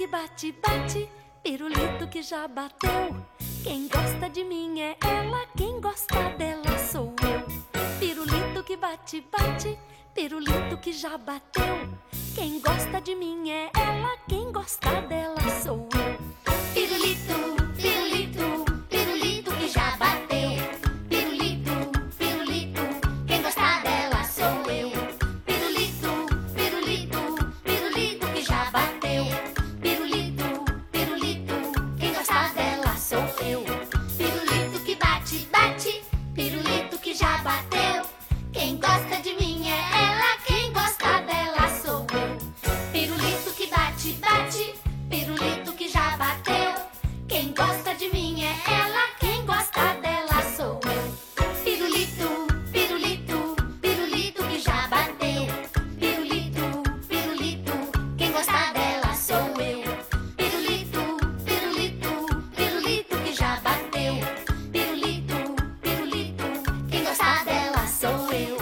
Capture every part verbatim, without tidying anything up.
que bate, bate, pirulito que já bateu. Quem gosta de mim é ela, quem gosta dela sou eu. Pirulito que bate, bate, pirulito que já bateu. Quem gosta de mim é ela, quem gosta dela sou eu. Pirulito, pirulito, pirulito que já bateu. Pirulito, pirulito, quem gosta dela sou eu. Pirulito, pirulito, pirulito que já bateu. Pirulito, pirulito, quem gosta dela sou eu. Pirulito que bate, bate, pirulito que já bateu. Quem gosta de mim é ela, quem gosta dela sou eu. Pirulito que bate, bate, pirulito que já bateu. Quem gosta de mim é ela, quem gosta dela sou eu. Pirulito, pirulito, pirulito que já bateu. Pirulito, pirulito, quem gosta dela sou eu. Pirulito, pirulito, pirulito que já bateu. Pirulito, pirulito, quem gosta dela sou eu.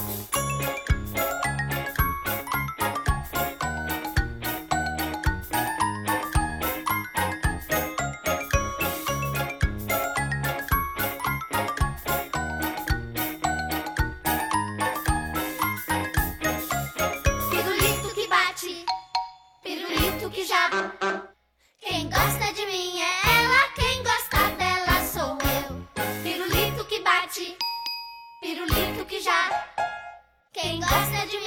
Pirulito que bate, pirulito que já. Quem gosta de mim é ela, quem gosta dela sou eu. Pirulito que bate, pirulito que já. Quem gosta de mim